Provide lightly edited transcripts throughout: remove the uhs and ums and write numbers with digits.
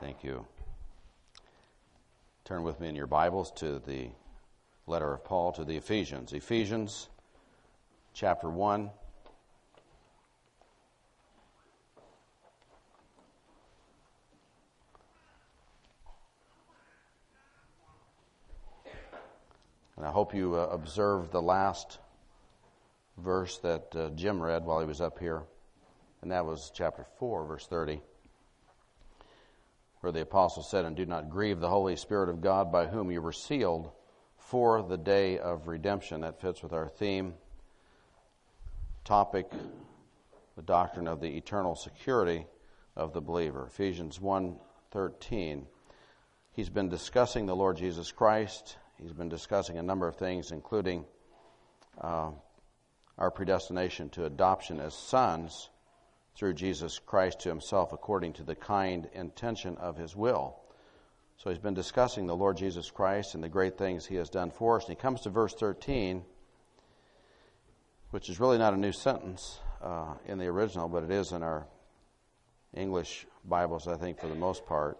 Thank you. Turn with me in your Bibles to the letter of Paul to the Ephesians. Ephesians chapter 1. And I hope you observed the last verse that Jim read while he was up here. And that was chapter 4, verse 30. Where the apostle said, "And do not grieve the Holy Spirit of God, by whom you were sealed for the day of redemption." That fits with our theme. Topic, the doctrine of the eternal security of the believer. Ephesians 1:13. He's been discussing the Lord Jesus Christ. He's been discussing a number of things, including our predestination to adoption as sons through Jesus Christ to himself according to the kind intention of his will. So he's been discussing the Lord Jesus Christ and the great things he has done for us. And he comes to verse 13, which is really not a new sentence in the original, but it is in our English Bibles, I think, for the most part.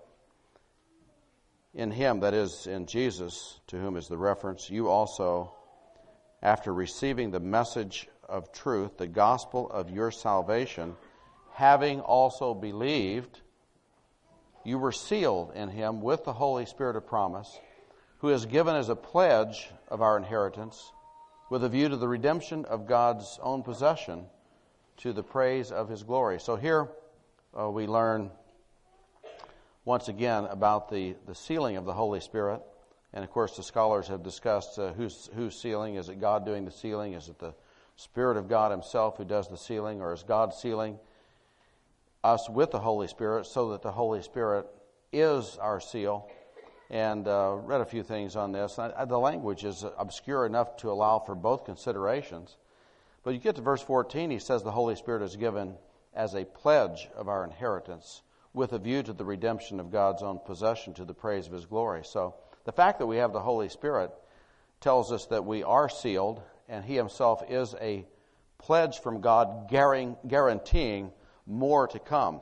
In him, that is, in Jesus, to whom is the reference, you also, after receiving the message of truth, the gospel of your salvation, having also believed, you were sealed in him with the Holy Spirit of promise, who is given as a pledge of our inheritance, with a view to the redemption of God's own possession, to the praise of his glory. So here we learn once again about the sealing of the Holy Spirit. And of course the scholars have discussed who's sealing. Is it God doing the sealing? Is it the Spirit of God himself who does the sealing? Or is God sealing us with the Holy Spirit so that the Holy Spirit is our seal? And read a few things on this. The language is obscure enough to allow for both considerations. But you get to verse 14, he says the Holy Spirit is given as a pledge of our inheritance with a view to the redemption of God's own possession to the praise of his glory. So the fact that we have the Holy Spirit tells us that we are sealed, and he himself is a pledge from God guaranteeing more to come.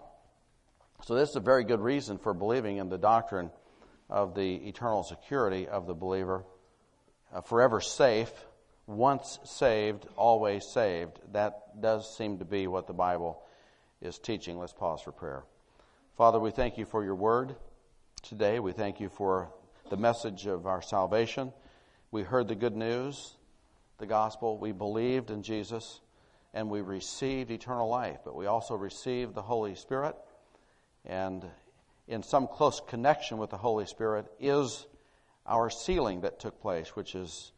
So this is a very good reason for believing in the doctrine of the eternal security of the believer. Forever safe, once saved, always saved. That does seem to be what the Bible is teaching. Let's pause for prayer. Father, we thank you for your word today. We thank you for the message of our salvation. We heard the good news, the gospel. We believed in Jesus, and we received eternal life. But we also received the Holy Spirit. And in some close connection with the Holy Spirit is our sealing that took place, which is,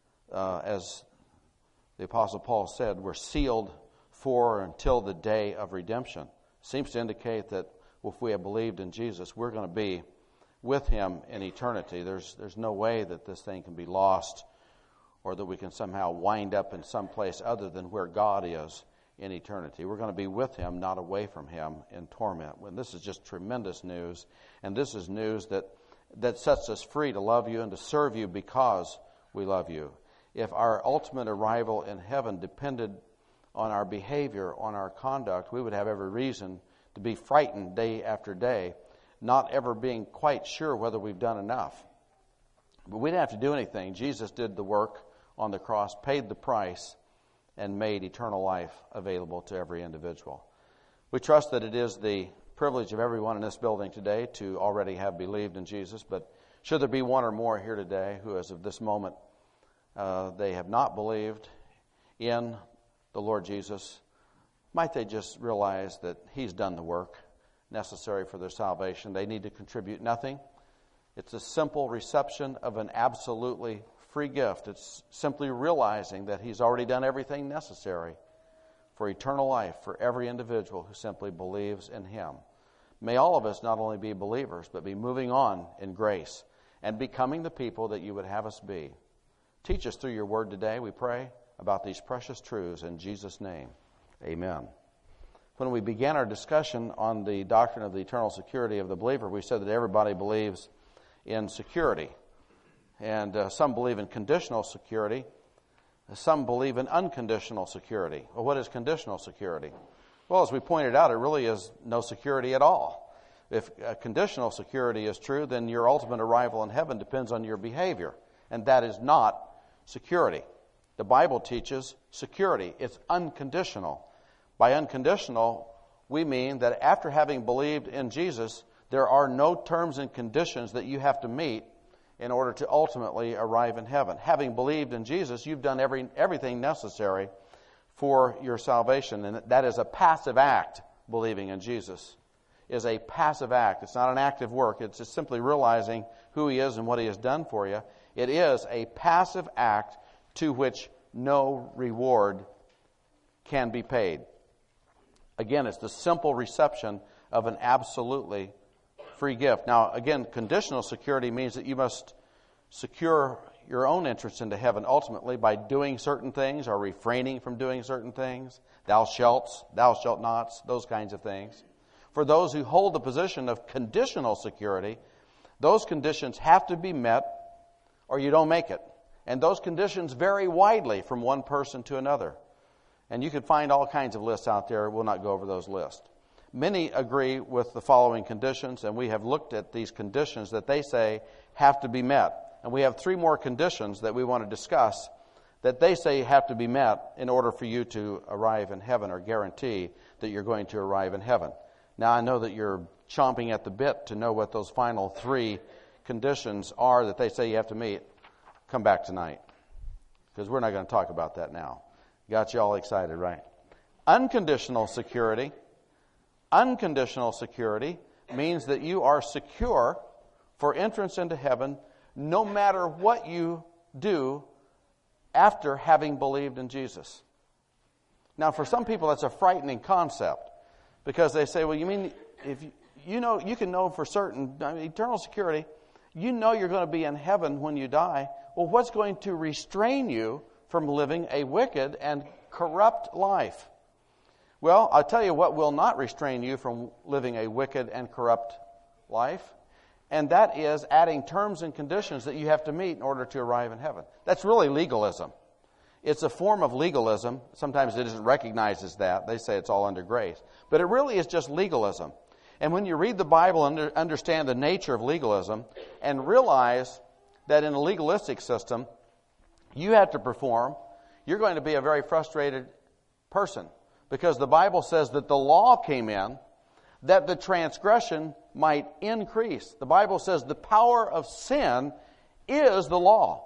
as the Apostle Paul said, we're sealed for until the day of redemption. Seems to indicate that if we have believed in Jesus, we're going to be with him in eternity. There's no way that this thing can be lost, or that we can somehow wind up in some place other than where God is in eternity. We're going to be with him, not away from him in torment. And this is just tremendous news, and this is news that sets us free to love you and to serve you because we love you. If our ultimate arrival in heaven depended on our behavior, on our conduct, we would have every reason to be frightened day after day, not ever being quite sure whether we've done enough. But we didn't have to do anything. Jesus did the work on the cross, paid the price, and made eternal life available to every individual. We trust that it is the privilege of everyone in this building today to already have believed in Jesus, but should there be one or more here today who, as of this moment, they have not believed in the Lord Jesus, might they just realize that he's done the work necessary for their salvation. They need to contribute nothing. It's a simple reception of an absolutely free gift. It's simply realizing that he's already done everything necessary for eternal life for every individual who simply believes in him. May all of us not only be believers, but be moving on in grace and becoming the people that you would have us be. Teach us through your word today, we pray, about these precious truths in Jesus' name. Amen. When we began our discussion on the doctrine of the eternal security of the believer, we said that everybody believes in security. And some believe in conditional security. Some believe in unconditional security. Well, what is conditional security? Well, as we pointed out, it really is no security at all. If conditional security is true, then your ultimate arrival in heaven depends on your behavior. And that is not security. The Bible teaches security. It's unconditional. By unconditional, we mean that after having believed in Jesus, there are no terms and conditions that you have to meet in order to ultimately arrive in heaven. Having believed in Jesus, you've done everything necessary for your salvation. And that is a passive act. Believing in Jesus is a passive act. It's not an active work. It's just simply realizing who He is and what He has done for you. It is a passive act to which no reward can be paid. Again, it's the simple reception of an absolutely free gift. Now, again, conditional security means that you must secure your own entrance into heaven ultimately by doing certain things or refraining from doing certain things. Thou shalt nots, those kinds of things. For those who hold the position of conditional security, those conditions have to be met or you don't make it. And those conditions vary widely from one person to another. And you can find all kinds of lists out there. We'll not go over those lists. Many agree with the following conditions, and we have looked at these conditions that they say have to be met. And we have 3 more conditions that we want to discuss that they say have to be met in order for you to arrive in heaven or guarantee that you're going to arrive in heaven. Now, I know that you're chomping at the bit to know what those final 3 conditions are that they say you have to meet. Come back tonight, because we're not going to talk about that now. Got you all excited, right? Unconditional security. Unconditional security means that you are secure for entrance into heaven no matter what you do after having believed in Jesus. Now, for some people, that's a frightening concept because they say, well, you mean if you can know for certain, eternal security, you know you're going to be in heaven when you die. Well, what's going to restrain you from living a wicked and corrupt life? Well, I'll tell you what will not restrain you from living a wicked and corrupt life, and that is adding terms and conditions that you have to meet in order to arrive in heaven. That's really legalism. It's a form of legalism. Sometimes it isn't recognized as that. They say it's all under grace. But it really is just legalism. And when you read the Bible and understand the nature of legalism and realize that in a legalistic system, you have to perform, you're going to be a very frustrated person. Because the Bible says that the law came in that the transgression might increase. The Bible says the power of sin is the law.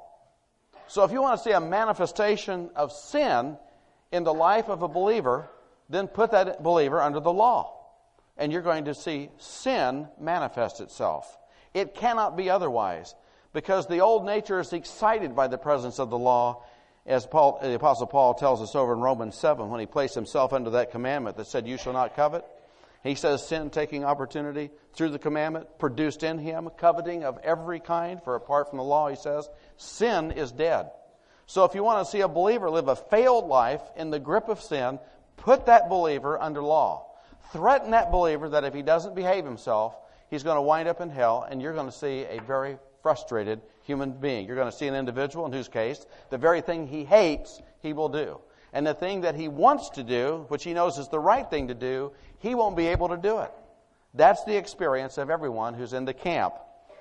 So if you want to see a manifestation of sin in the life of a believer, then put that believer under the law. And you're going to see sin manifest itself. It cannot be otherwise, because the old nature is excited by the presence of the law, as the Apostle Paul tells us over in Romans 7, when he placed himself under that commandment that said, you shall not covet. He says, sin taking opportunity through the commandment produced in him coveting of every kind, for apart from the law, he says, sin is dead. So if you want to see a believer live a failed life in the grip of sin, put that believer under law. Threaten that believer that if he doesn't behave himself, he's going to wind up in hell, and you're going to see a very frustrated human being. You're going to see an individual in whose case the very thing he hates, he will do. And the thing that he wants to do, which he knows is the right thing to do, he won't be able to do it. That's the experience of everyone who's in the camp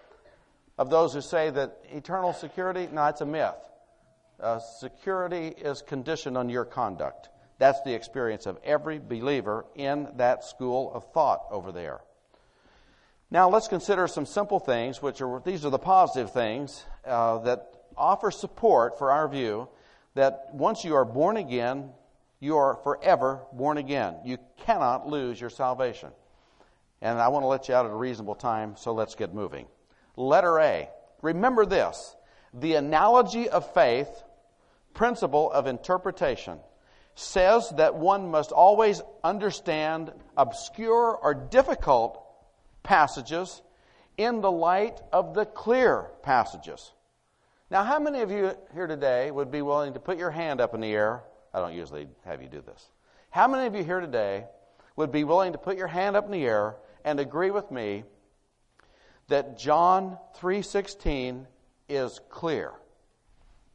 of those who say that eternal security, no, it's a myth. Security is conditioned on your conduct. That's the experience of every believer in that school of thought over there. Now let's consider some simple things, these are the positive things that offer support for our view that once you are born again, you are forever born again. You cannot lose your salvation. And I want to let you out at a reasonable time, so let's get moving. Letter A. Remember this. The analogy of faith, principle of interpretation, says that one must always understand obscure or difficult passages in the light of the clear passages. Now, how many of you here today would be willing to put your hand up in the air? I don't usually have you do this. How many of you here today would be willing to put your hand up in the air and agree with me that John 3:16 is clear?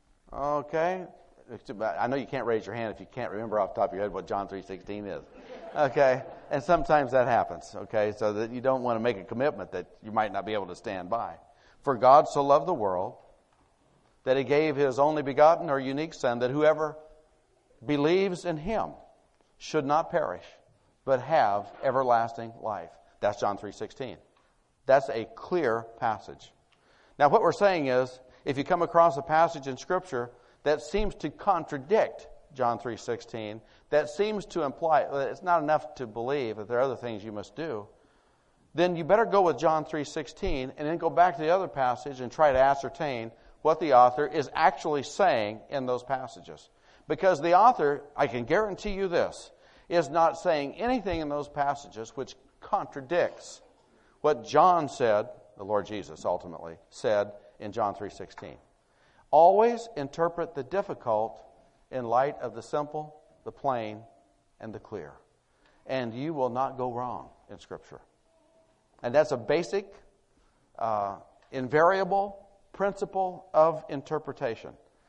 Okay? I know you can't raise your hand if you can't remember off the top of your head what John 3:16 is. Okay? And sometimes that happens, okay? So that you don't want to make a commitment that you might not be able to stand by. For God so loved the world that he gave his only begotten or unique Son, that whoever believes in him should not perish, but have everlasting life. That's John 3:16. That's a clear passage. Now what we're saying is, if you come across a passage in Scripture that seems to contradict John 3:16, that seems to imply that it's not enough to believe that there are other things you must do, then you better go with John 3:16 and then go back to the other passage and try to ascertain what the author is actually saying in those passages. Because the author, I can guarantee you this, is not saying anything in those passages which contradicts what John said, the Lord Jesus ultimately said in John 3:16. Always interpret the difficult in light of the simple, the plain, and the clear. And you will not go wrong in Scripture. And that's a basic, invariable principle of interpretation.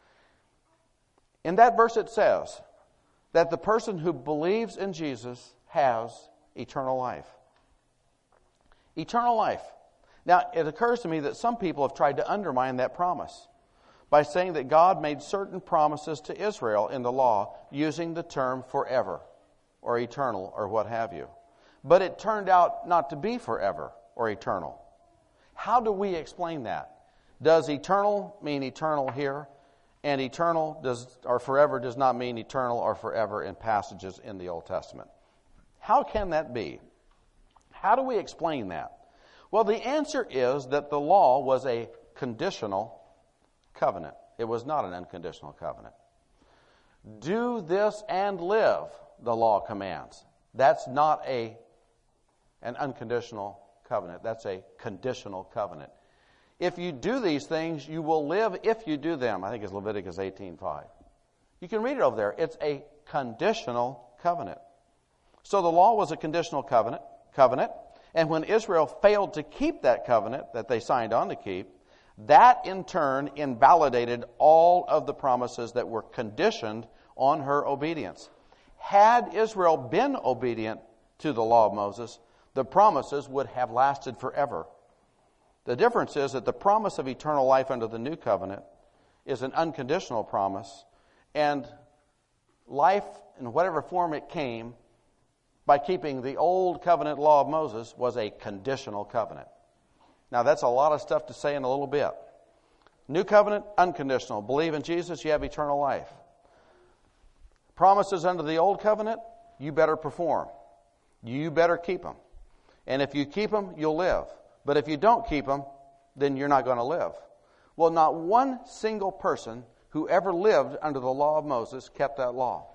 In that verse it says that the person who believes in Jesus has eternal life. Eternal life. Now, it occurs to me that some people have tried to undermine that promise by saying that God made certain promises to Israel in the law using the term forever or eternal or what have you. But it turned out not to be forever or eternal. How do we explain that? Does eternal mean eternal here? And eternal or forever does not mean eternal or forever in passages in the Old Testament. How can that be? How do we explain that? Well, the answer is that the law was a conditional covenant. It was not an unconditional covenant. Do this and live, the law commands. That's not an unconditional covenant. That's a conditional covenant. If you do these things, you will live if you do them. I think it's Leviticus 18:5. You can read it over there. It's a conditional covenant. So the law was a conditional covenant. And when Israel failed to keep that covenant that they signed on to keep, that in turn invalidated all of the promises that were conditioned on her obedience. Had Israel been obedient to the law of Moses, the promises would have lasted forever. The difference is that the promise of eternal life under the new covenant is an unconditional promise, and life in whatever form it came by keeping the old covenant law of Moses was a conditional covenant. Now that's a lot of stuff to say in a little bit. New covenant, unconditional. Believe in Jesus, you have eternal life. Promises under the old covenant, you better perform. You better keep them. And if you keep them, you'll live. But if you don't keep them, then you're not going to live. Well, not one single person who ever lived under the law of Moses kept that law.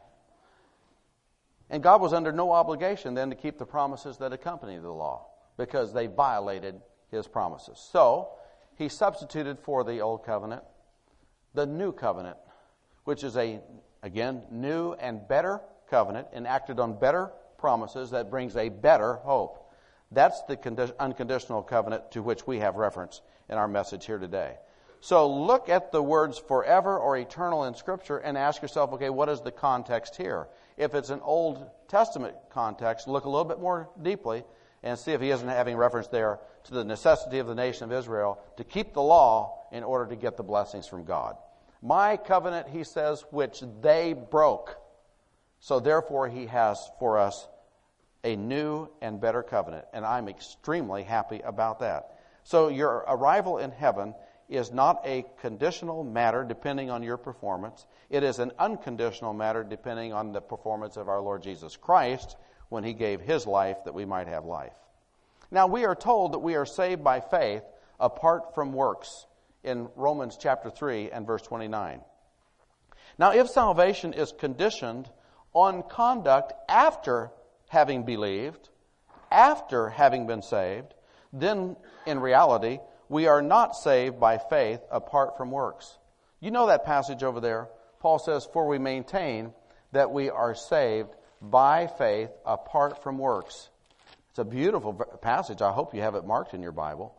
And God was under no obligation then to keep the promises that accompany the law because they violated his promises. So, he substituted for the old covenant the new covenant, which is again, new and better covenant enacted on better promises that brings a better hope. That's the unconditional covenant to which we have reference in our message here today. So look at the words forever or eternal in Scripture and ask yourself, okay, what is the context here? If it's an Old Testament context, look a little bit more deeply and see if he isn't having reference there to the necessity of the nation of Israel to keep the law in order to get the blessings from God. My covenant, he says, which they broke. So therefore he has for us a new and better covenant, and I'm extremely happy about that. So your arrival in heaven is not a conditional matter depending on your performance. It is an unconditional matter depending on the performance of our Lord Jesus Christ when he gave his life that we might have life. Now we are told that we are saved by faith apart from works in Romans chapter 3 and verse 29. Now if salvation is conditioned on conduct after having believed, after having been saved, then in reality, we are not saved by faith apart from works. You know that passage over there? Paul says, for we maintain that we are saved by faith apart from works. It's a beautiful passage. I hope you have it marked in your Bible.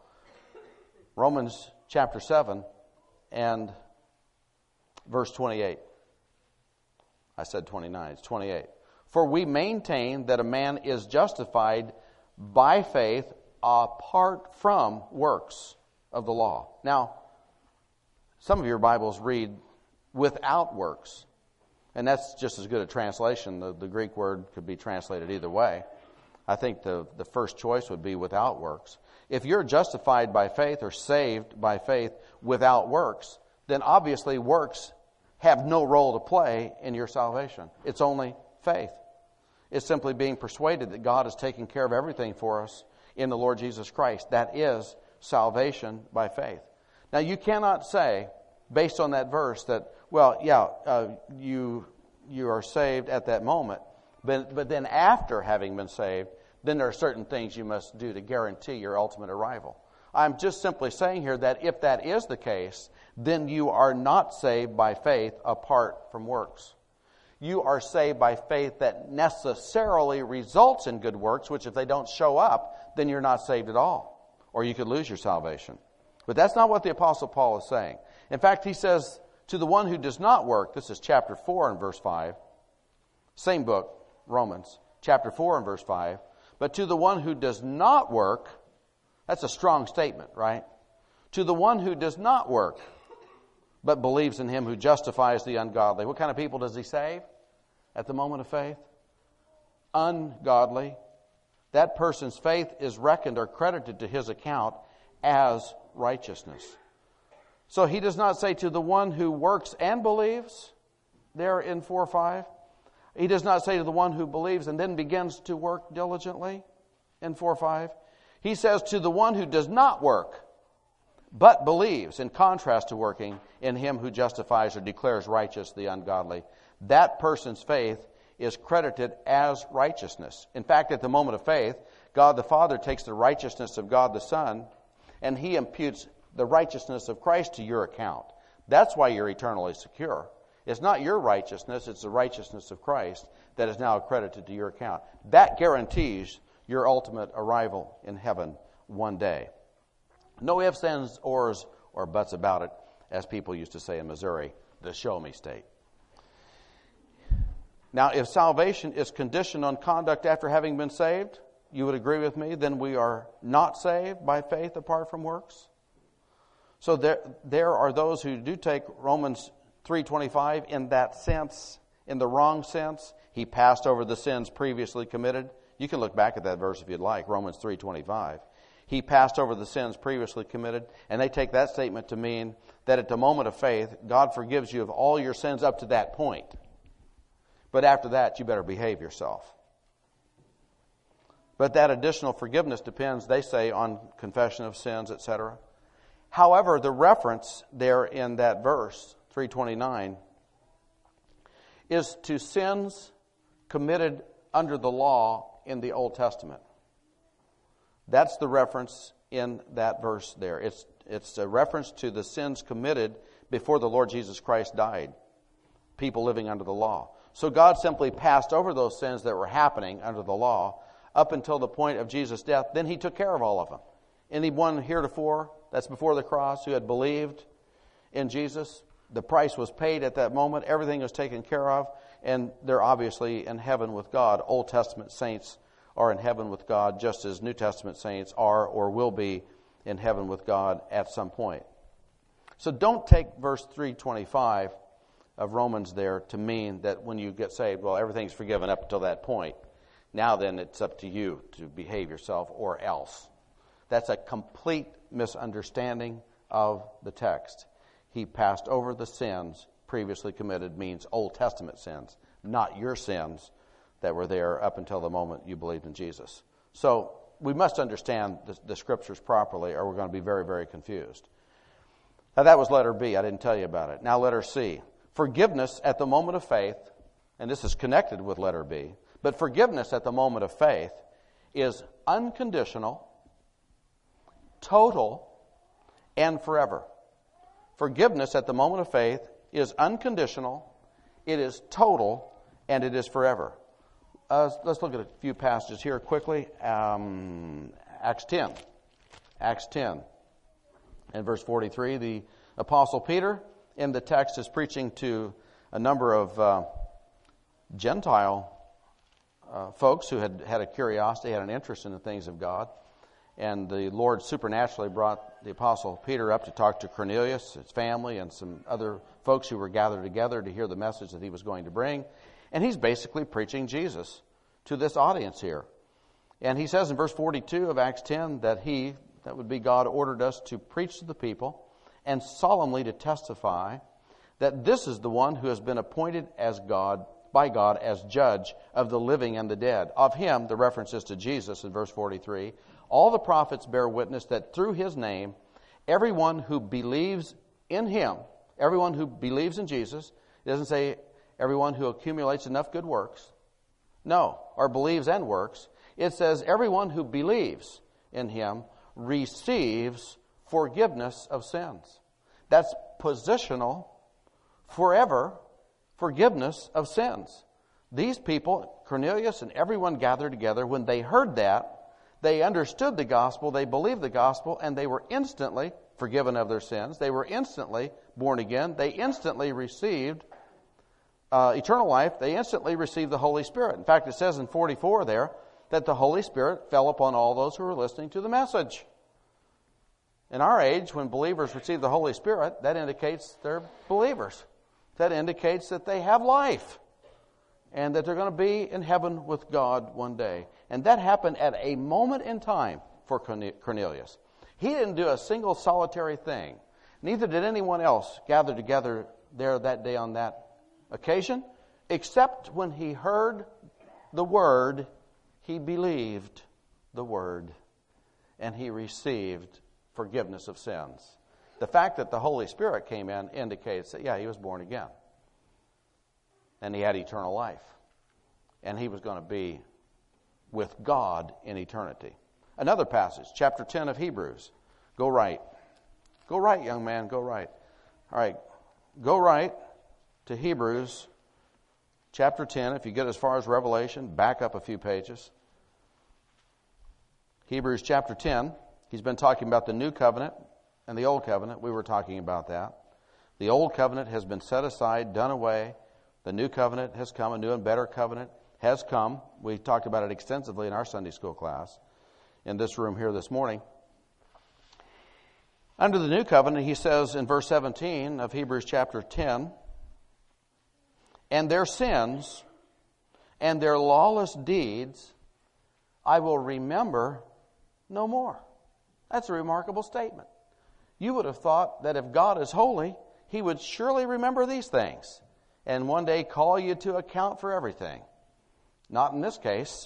Romans chapter 7 and verse 28. I said 29. It's 28. For we maintain that a man is justified by faith apart from works of the law. Now, some of your Bibles read without works. And that's just as good a translation. The Greek word could be translated either way. I think the first choice would be without works. If you're justified by faith or saved by faith without works, then obviously works have no role to play in your salvation. It's only faith. It's simply being persuaded that God is taking care of everything for us in the Lord Jesus Christ. That is salvation by faith. Now, you cannot say, based on that verse, that, well, you are saved at that moment, but then after having been saved, then there are certain things you must do to guarantee your ultimate arrival. I'm just simply saying here that if that is the case, then you are not saved by faith apart from works. You are saved by faith that necessarily results in good works, which if they don't show up, then you're not saved at all. Or you could lose your salvation. But that's not what the Apostle Paul is saying. In fact, he says, to the one who does not work, this is chapter 4 and verse 5, same book, Romans, chapter 4 and verse 5, but to the one who does not work, that's a strong statement, right? To the one who does not work, but believes in him who justifies the ungodly. What kind of people does he save at the moment of faith? Ungodly. That person's faith is reckoned or credited to his account as righteousness. So he does not say to the one who works and believes, there in 4:5. He does not say to the one who believes and then begins to work diligently in 4:5. He says to the one who does not work, but believes, in contrast to working, in him who justifies or declares righteous the ungodly. That person's faith is credited as righteousness. In fact, at the moment of faith, God the Father takes the righteousness of God the Son, and he imputes the righteousness of Christ to your account. That's why you're eternally secure. It's not your righteousness, it's the righteousness of Christ that is now credited to your account. That guarantees your ultimate arrival in heaven one day. No ifs, ands, ors, or buts about it, as people used to say in Missouri, the show me state. Now, if salvation is conditioned on conduct after having been saved, you would agree with me, then we are not saved by faith apart from works. So there are those who do take Romans 3:25 in that sense, in the wrong sense. He passed over the sins previously committed. You can look back at that verse if you'd like, Romans 3:25. He passed over the sins previously committed, and they take that statement to mean that at the moment of faith, God forgives you of all your sins up to that point. But after that, you better behave yourself. But that additional forgiveness depends, they say, on confession of sins, etc. However, the reference there in that verse, 3:29, is to sins committed under the law in the Old Testament. That's the reference in that verse there. It's a reference to the sins committed before the Lord Jesus Christ died. People living under the law. So God simply passed over those sins that were happening under the law up until the point of Jesus' death. Then he took care of all of them. Anyone heretofore, that's before the cross, who had believed in Jesus, the price was paid at that moment. Everything was taken care of. And they're obviously in heaven with God. Old Testament saints are in heaven with God, just as New Testament saints are or will be in heaven with God at some point. So don't take verse 3:25 of Romans there to mean that when you get saved, well, everything's forgiven up until that point. Now then, it's up to you to behave yourself or else. That's a complete misunderstanding of the text. He passed over the sins previously committed means Old Testament sins, not your sins that were there up until the moment you believed in Jesus. So we must understand the Scriptures properly or we're going to be very, very confused. Now that was letter B. I didn't tell you about it. Now letter C. Forgiveness at the moment of faith, and this is connected with letter B, but forgiveness at the moment of faith is unconditional, total, and forever. Forgiveness at the moment of faith is unconditional, it is total, and it is forever. Let's look at a few passages here quickly. Acts 10. Acts 10. In verse 43, the Apostle Peter in the text is preaching to a number of Gentile folks who had a curiosity, had an interest in the things of God. And the Lord supernaturally brought the Apostle Peter up to talk to Cornelius, his family, and some other folks who were gathered together to hear the message that he was going to bring. And he's basically preaching Jesus to this audience here. And he says in verse 42 of Acts 10 that that would be God, ordered us to preach to the people and solemnly to testify that this is the one who has been appointed by God as judge of the living and the dead. Of him, the reference is to Jesus in verse 43, all the prophets bear witness that through his name, everyone who believes in him, everyone who believes in Jesus, it doesn't say everyone who accumulates enough good works. No, or believes and works. It says everyone who believes in him receives forgiveness of sins. That's positional, forever forgiveness of sins. These people, Cornelius and everyone gathered together, when they heard that, they understood the gospel, they believed the gospel, and they were instantly forgiven of their sins. They were instantly born again. They instantly received eternal life. They instantly received the Holy Spirit. In fact, it says in 44 there that the Holy Spirit fell upon all those who were listening to the message. In our age, when believers receive the Holy Spirit, that indicates they're believers. That indicates that they have life and that they're going to be in heaven with God one day. And that happened at a moment in time for Cornelius. He didn't do a single solitary thing. Neither did anyone else gather together there that day on that occasion, except when he heard the word, he believed the word, and he received forgiveness of sins. The fact that the Holy Spirit came in indicates that, he was born again. And he had eternal life. And he was going to be with God in eternity. Another passage, chapter 10 of Hebrews. Go right. Go right, young man, go right. All right, go right to Hebrews chapter 10. If you get as far as Revelation, back up a few pages. Hebrews chapter 10. He's been talking about the new covenant and the old covenant. We were talking about that. The old covenant has been set aside, done away. The new covenant has come. A new and better covenant has come. We talked about it extensively in our Sunday school class in this room here this morning. Under the new covenant, he says in verse 17 of Hebrews chapter 10, and their sins and their lawless deeds I will remember no more. That's a remarkable statement. You would have thought that if God is holy, he would surely remember these things and one day call you to account for everything. Not in this case.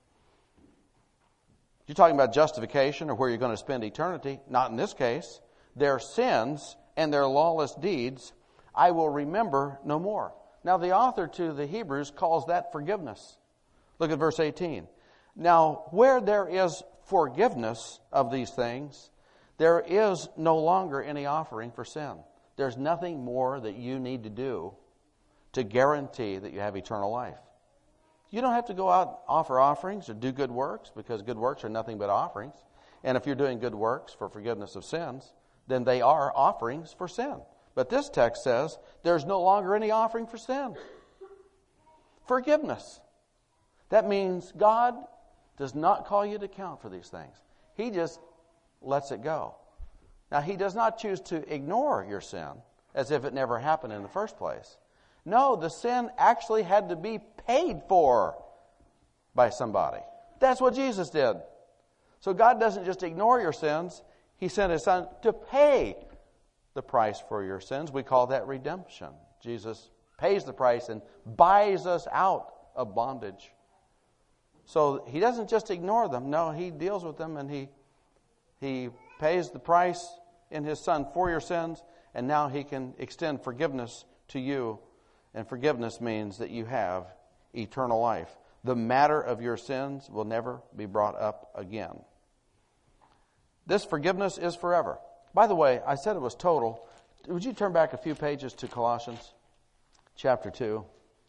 You're talking about justification or where you're going to spend eternity. Not in this case. Their sins and their lawless deeds I will remember no more. Now the author to the Hebrews calls that forgiveness. Look at verse 18. Now where there is forgiveness of these things, there is no longer any offering for sin. There's nothing more that you need to do to guarantee that you have eternal life. You don't have to go out and offer offerings or do good works, because good works are nothing but offerings. And if you're doing good works for forgiveness of sins, then they are offerings for sin. But this text says there's no longer any offering for sin. Forgiveness. That means God does not call you to account for these things. He just lets it go. Now, he does not choose to ignore your sin as if it never happened in the first place. No, the sin actually had to be paid for by somebody. That's what Jesus did. So God doesn't just ignore your sins. He sent his son to pay the price for your sins. We call that redemption. Jesus pays the price and buys us out of bondage. So he doesn't just ignore them. No, he deals with them, and he pays the price in his son for your sins, and now he can extend forgiveness to you. And forgiveness means that you have eternal life. The matter of your sins will never be brought up again. This forgiveness is forever. By the way, I said it was total. Would you turn back a few pages to Colossians chapter 2?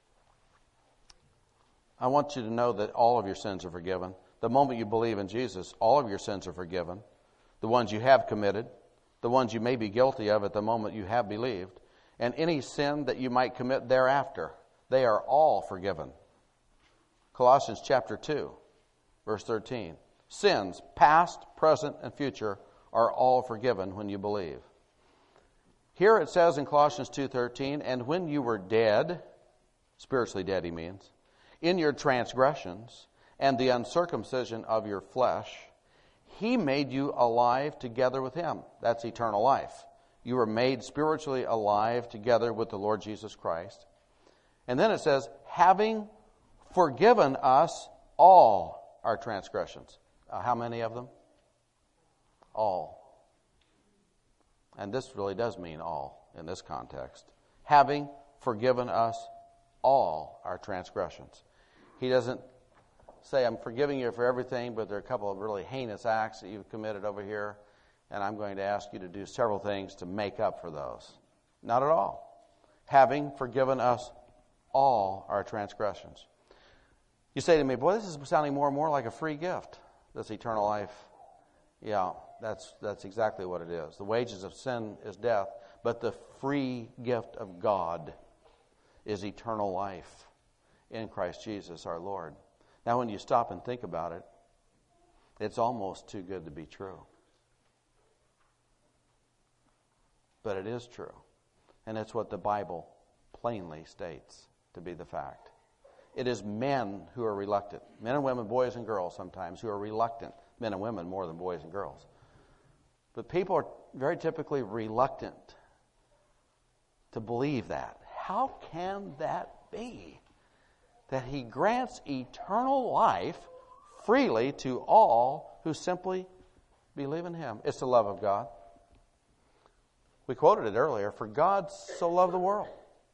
I want you to know that all of your sins are forgiven. The moment you believe in Jesus, all of your sins are forgiven. The ones you have committed, the ones you may be guilty of at the moment you have believed, and any sin that you might commit thereafter, they are all forgiven. Colossians chapter 2, verse 13. Sins, past, present, and future, are all forgiven when you believe. Here it says in Colossians 2:13, and when you were dead, spiritually dead he means, in your transgressions and the uncircumcision of your flesh, he made you alive together with him. That's eternal life. You were made spiritually alive together with the Lord Jesus Christ. And then it says, having forgiven us all our transgressions. How many of them? All. And this really does mean all in this context. Having forgiven us all our transgressions. He doesn't say, I'm forgiving you for everything, but there are a couple of really heinous acts that you've committed over here, and I'm going to ask you to do several things to make up for those. Not at all. Having forgiven us all our transgressions. You say to me, boy, this is sounding more and more like a free gift, this eternal life. Yeah, that's exactly what it is. The wages of sin is death, but the free gift of God is eternal life in Christ Jesus our Lord. Now, when you stop and think about it, it's almost too good to be true. But it is true. And it's what the Bible plainly states to be the fact. It is men who are reluctant. Men and women, boys and girls sometimes, who are reluctant. Men and women more than boys and girls. But people are very typically reluctant to believe that. How can that be? That he grants eternal life freely to all who simply believe in him. It's the love of God. We quoted it earlier. For God so loved the world.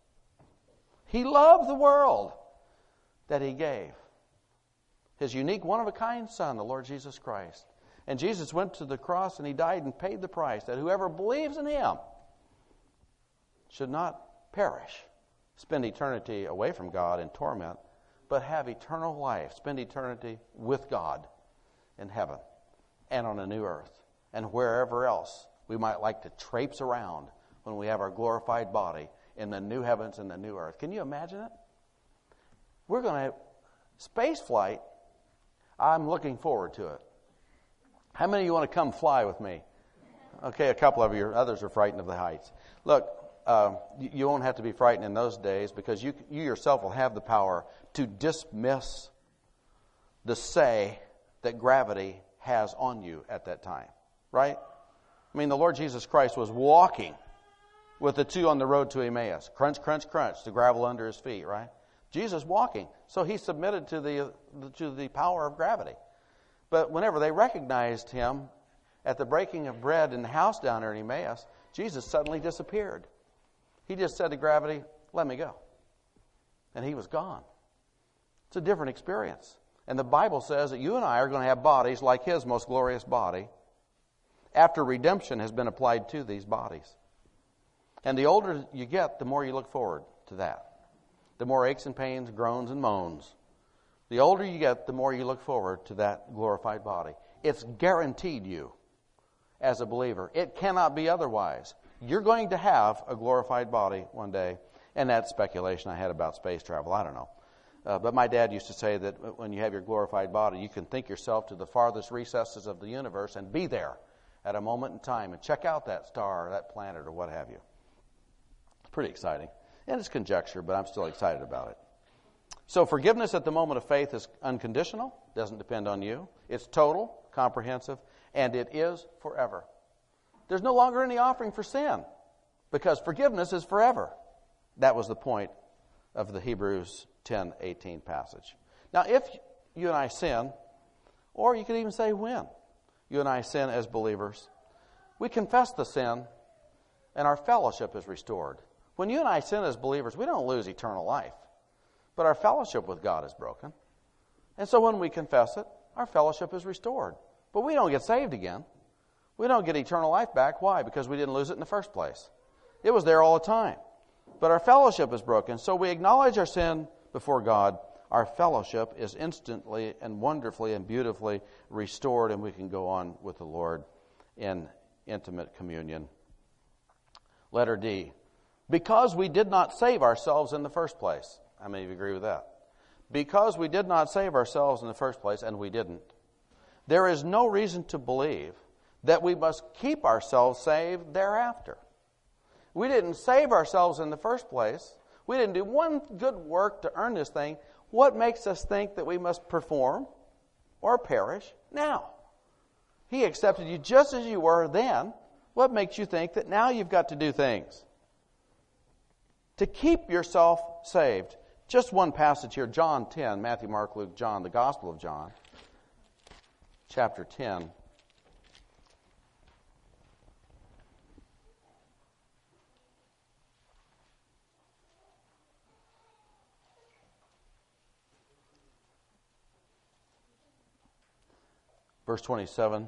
He loved the world that he gave his unique, one-of-a-kind Son, the Lord Jesus Christ. And Jesus went to the cross and he died and paid the price that whoever believes in him should not perish, spend eternity away from God in torment, but have eternal life, spend eternity with God in heaven and on a new earth and wherever else we might like to traipse around when we have our glorified body in the new heavens and the new earth. Can you imagine it? We're going to have space flight. I'm looking forward to it. How many of you want to come fly with me? Okay, a couple of you. Others are frightened of the heights. Look, you won't have to be frightened in those days because you yourself will have the power to dismiss the say that gravity has on you at that time. Right? I mean, the Lord Jesus Christ was walking with the two on the road to Emmaus. Crunch, crunch, crunch, the gravel under his feet, right? Jesus walking. So he submitted to the power of gravity. But whenever they recognized him at the breaking of bread in the house down there in Emmaus, Jesus suddenly disappeared. He just said to gravity, let me go. And he was gone. It's a different experience. And the Bible says that you and I are going to have bodies like his most glorious body after redemption has been applied to these bodies. And the older you get, the more you look forward to that. The more aches and pains, groans and moans. The older you get, the more you look forward to that glorified body. It's guaranteed you as a believer. It cannot be otherwise. You're going to have a glorified body one day. And that's speculation I had about space travel. I don't know. But my dad used to say that when you have your glorified body, you can think yourself to the farthest recesses of the universe and be there at a moment in time and check out that star or that planet or what have you. It's pretty exciting. And it's conjecture, but I'm still excited about it. So forgiveness at the moment of faith is unconditional, doesn't depend on you. It's total, comprehensive, and it is forever. There's no longer any offering for sin because forgiveness is forever. That was the point of the Hebrews 10:18 passage. Now, if you and I sin, or you could even say when you and I sin as believers, we confess the sin and our fellowship is restored. When you and I sin as believers, we don't lose eternal life. But our fellowship with God is broken. And so when we confess it, our fellowship is restored. But we don't get saved again. We don't get eternal life back. Why? Because we didn't lose it in the first place. It was there all the time. But our fellowship is broken. So we acknowledge our sin before God. Our fellowship is instantly and wonderfully and beautifully restored, and we can go on with the Lord in intimate communion. Letter D. Because we did not save ourselves in the first place. How many of you agree with that? because we did not save ourselves in the first place, and we didn't, there is no reason to believe that we must keep ourselves saved thereafter. We didn't save ourselves in the first place. We didn't do one good work to earn this thing. What makes us think that we must perform or perish now? He accepted you just as you were then. What makes you think that now you've got to do things to keep yourself saved? Just one passage here, John 10, Matthew, Mark, Luke, John, the Gospel of John, chapter 10. Verse 27.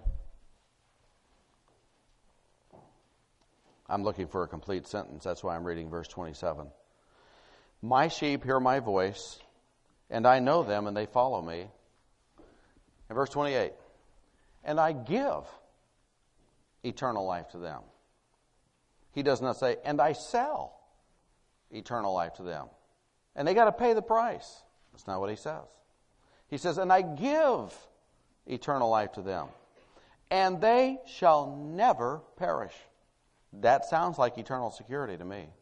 I'm looking for a complete sentence. That's why I'm reading verse 27. My sheep hear my voice, and I know them, and they follow me. And verse 28. And I give eternal life to them. He does not say, and I sell eternal life to them. And they got to pay the price. That's not what he says. He says, and I give eternal life to them, and they shall never perish. That sounds like eternal security to me.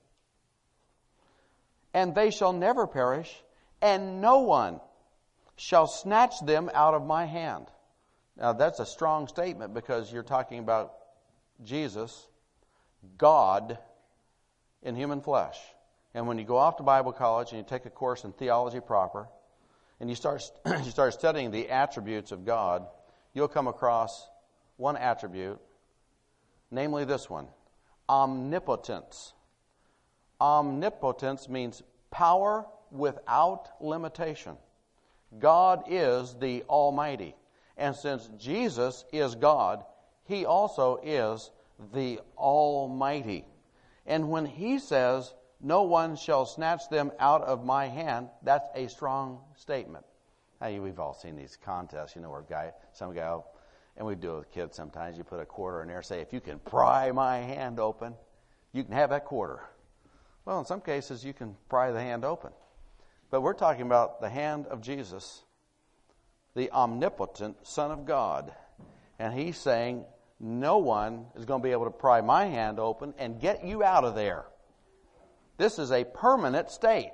And they shall never perish, and no one shall snatch them out of my hand. Now that's a strong statement because you're talking about Jesus, God in human flesh. And when you go off to Bible college and you take a course in theology proper, and you start studying the attributes of God, you'll come across one attribute, namely this one, omnipotence. Omnipotence means power without limitation. God is the Almighty. And since Jesus is God, He also is the Almighty. And when He says, no one shall snatch them out of my hand, that's a strong statement. Now, we've all seen these contests, where some guy, and we do it with kids sometimes, you put a quarter in there, say, if you can pry my hand open, you can have that quarter. Well, in some cases, you can pry the hand open. But we're talking about the hand of Jesus, the omnipotent Son of God. And He's saying, no one is going to be able to pry my hand open and get you out of there. This is a permanent state.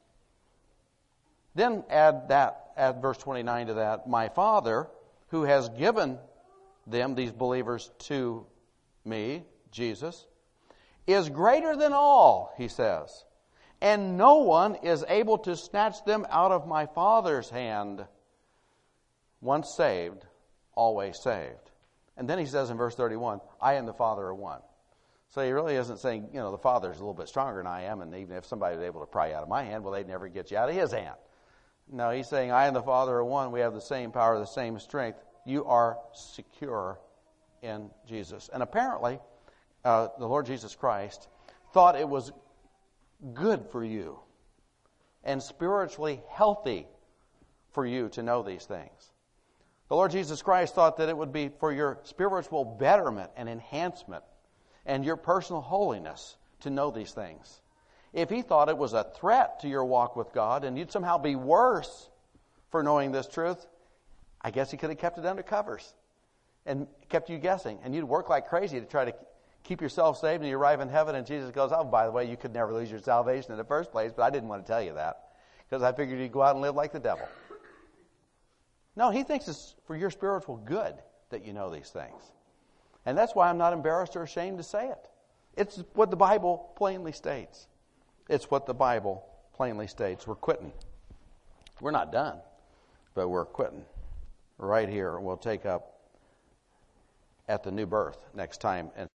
Then add verse 29 to that. My Father, who has given them, these believers, to me, Jesus, is greater than all, He says. And no one is able to snatch them out of my Father's hand. Once saved, always saved. And then He says in verse 31, I and the Father are one. So He really isn't saying, the Father's a little bit stronger than I am, and even if somebody was able to pry you out of my hand, well, they'd never get you out of His hand. No, He's saying, I and the Father are one. We have the same power, the same strength. You are secure in Jesus. And apparently, the Lord Jesus Christ thought it was good for you and spiritually healthy for you to know these things. The Lord Jesus Christ thought that it would be for your spiritual betterment and enhancement and your personal holiness to know these things. If He thought it was a threat to your walk with God and you'd somehow be worse for knowing this truth, I guess He could have kept it under covers and kept you guessing. And you'd work like crazy to try to keep yourself saved, and you arrive in heaven and Jesus goes, oh, by the way, you could never lose your salvation in the first place, but I didn't want to tell you that because I figured you'd go out and live like the devil. No, He thinks it's for your spiritual good that you know these things. And that's why I'm not embarrassed or ashamed to say it. It's what the Bible plainly states. It's what the Bible plainly states. We're quitting. We're not done, but we're quitting. Right here, we'll take up at the new birth next time. And